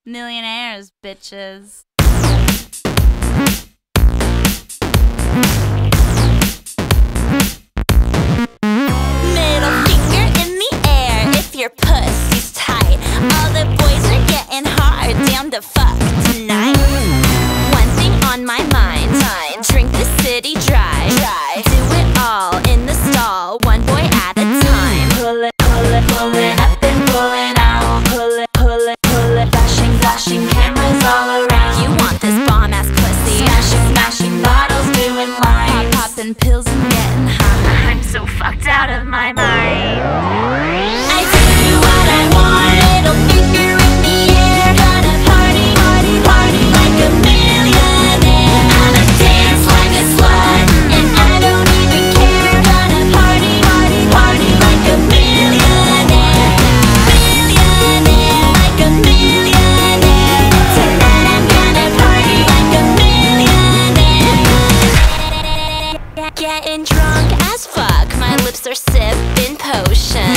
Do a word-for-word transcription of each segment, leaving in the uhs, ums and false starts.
Millionaires, bitches. Middle finger in the air if your pussy's tight. All the boys are getting hard, down to fuck tonight. One thing on my mind, drink the city dry. Do it all in the stall, one boy at a time. Pull it, pull it, pull it up and pull it out. Pull it, pull it, pull it, flashing, flashing cameras all around. You want this bomb ass pussy? Smashing, smashing bottles, doing lines. Pop, popping pills and getting high. I'm so fucked out of my mind. I do what I want, little finger in the air. Gonna party, party, party like a millionaire. Gonna dance like a slut, and I don't even care. Gonna party, party, party like a millionaire. Millionaire, like a millionaire. Tonight I'm gonna party like a millionaire. Getting drunk as fuck, my lips are sipping potion.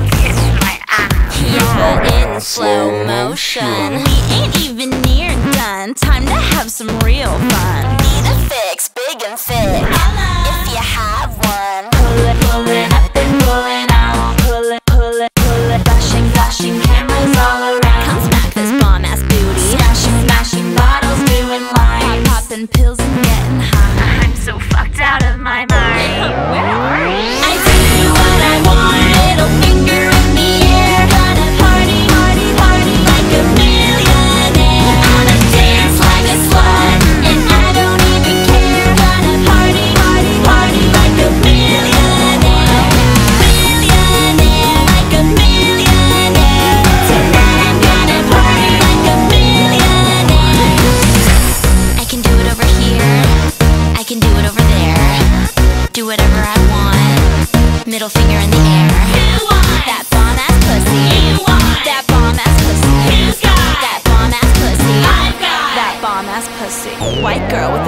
Yeah, in slow motion. We ain't even near done, time to have some real fun. Need a fix, big and thick, if you have one. Pull it, pull it up and pull it out. Pull it, pull it, pull it, flashing, flashing cameras all around. Come smack this bomb ass booty. Smashing, smashing bottles, doing lines. Pop, popping pills and getting high. I'm so fucked out of my mind. Where are you? I do what I want, little finger in the air. Gonna party, party, party like a millionaire. Gonna dance like a slut, and I don't even care. Gonna party, party, party like a millionaire. Millionaire, like a millionaire. Tonight I'm gonna party like a millionaire. I can do it over here, I can do it over there. Do whatever I want. Middle finger in the air. That bomb ass pussy. That bomb ass pussy. That bomb ass pussy. That bomb ass pussy. White girl with